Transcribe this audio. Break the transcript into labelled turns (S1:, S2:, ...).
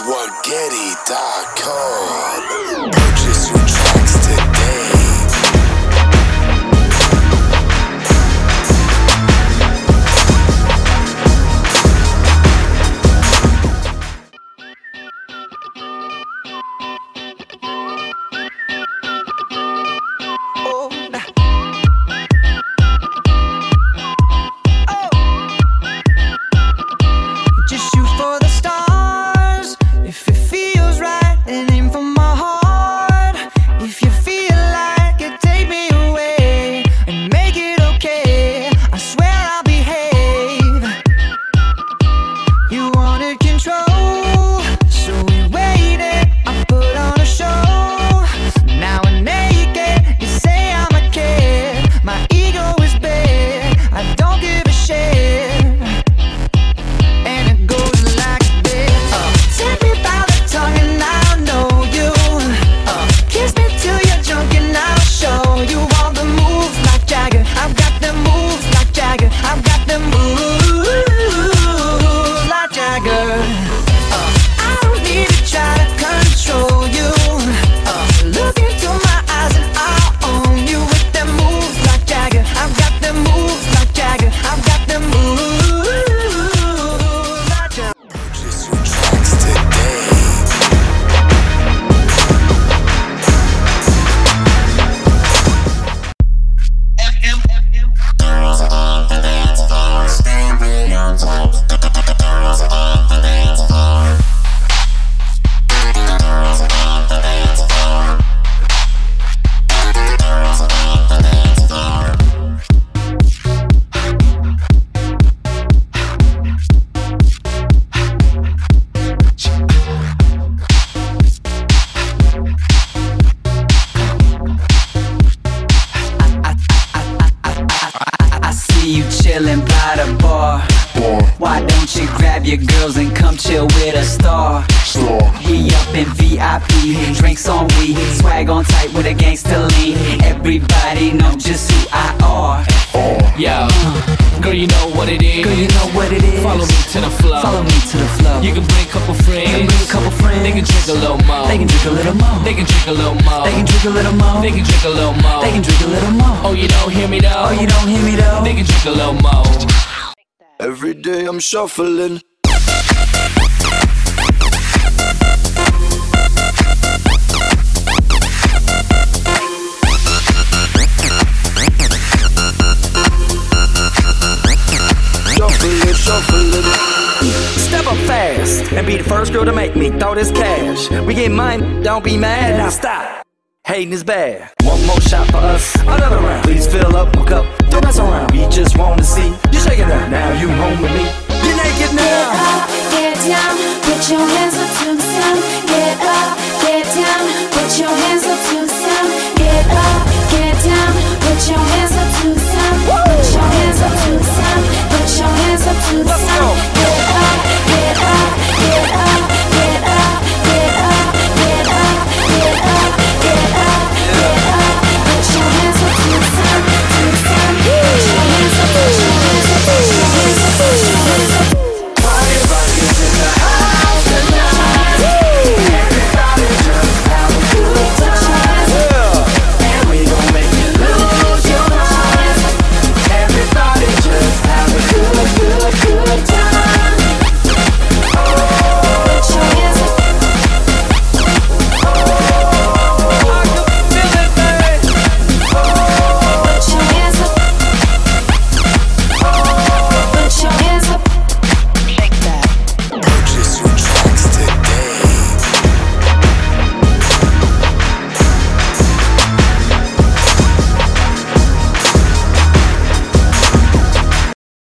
S1: Swaggetti.com. Purchase your tracks today.
S2: Chillin' by the bar. Why don't you grab your girls and come chill with a star? We up in VIP, drinks on we, swag on tight with a gangster lean. Everybody know just who I are.
S3: Yo, girl, you know what it is.
S2: Girl, you know what it is.
S3: Follow me to the flow.
S2: Follow me to the flow.
S3: You can bring a couple friends.
S2: They
S3: can drink a little more.
S2: They can drink a little more.
S3: They can drink a little more.
S2: They can drink a little more.
S3: They can drink a little more.
S2: They can drink a little more.
S3: Oh, you don't hear me though.
S2: Oh, you don't hear me though.
S3: They can drink a little more.
S1: Every day I'm shuffling. Shuffling.
S4: Step up fast and be the first girl to make me throw this cash. We get money, don't be mad, now stop. Hating is bad. One more shot for us, another round. Please fill up my cup, don't mess around. We just wanna see you shaking that. Now you home with me, you're naked now.
S5: Get up, get down, put your hands up to the sun. Get up, get down, put your hands up to the sun. Get up, get down, put your hands up to the sun. Put your hands up to the sun. Put your hands up to the sun.